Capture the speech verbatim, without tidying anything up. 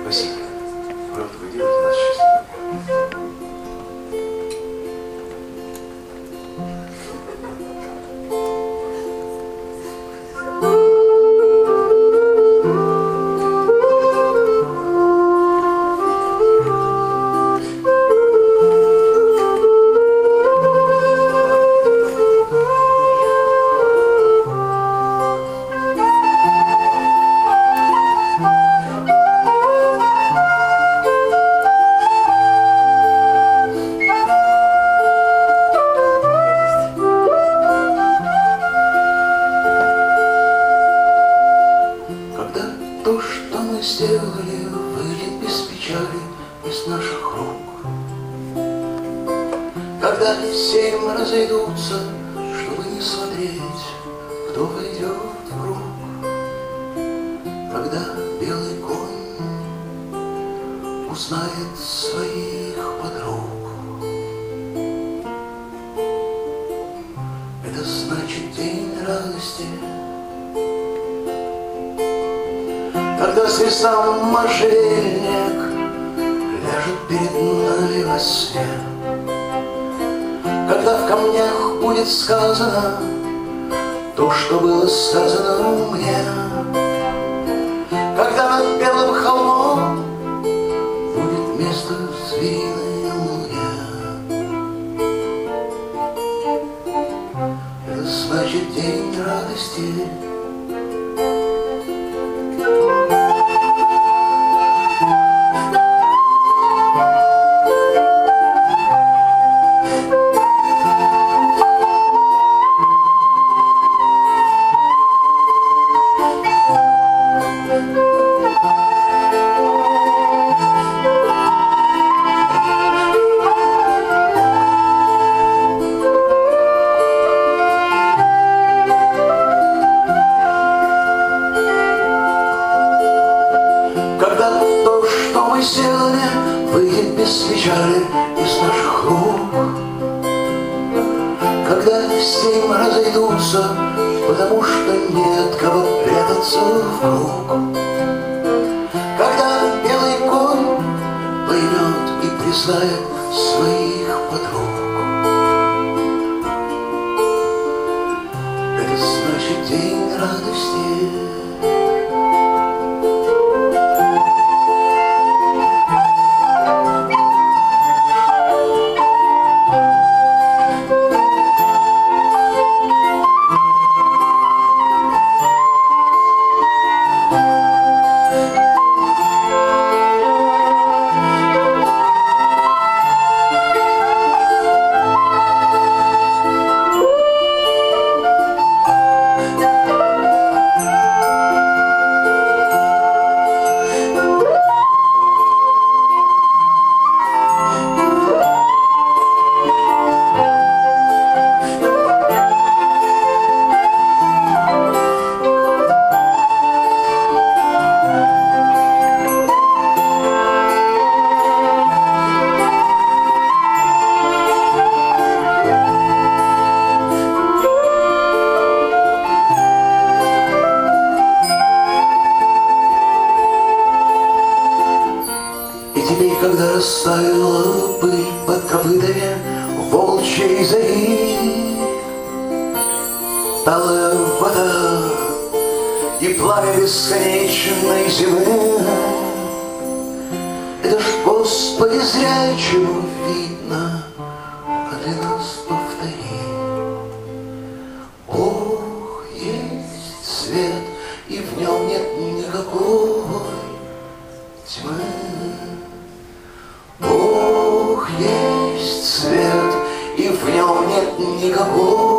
Спасибо. Правда, вы делаете нас счастливыми. Сделали, выйдет без печали из наших рук. Когда семь разойдутся, чтобы не смотреть, кто войдет в круг. Когда белый конь узнает своих подруг, это значит день радости. Когда звезда можжевельник ляжет перед нами во сне, когда в камнях будет сказано то, что было сказано мне, когда над белым холмом будет место звериной луне, это значит день радости. Когда то, что мы сделали, выйдет без печали из наших рук. Когда семь разойдутся, потому что нет кого прятаться в круг. Когда белый конь поймет и признает своих подруг, это значит день радости. Когда растаяла пыль под копытами волчьей зари, талая вода и пламя бесконечной зимы, это ж, Господи, зря чего видно, а ты нас повтори. Бог есть свет, и в нем нет никакой тьмы. Бог есть свет, и в нем нет никакого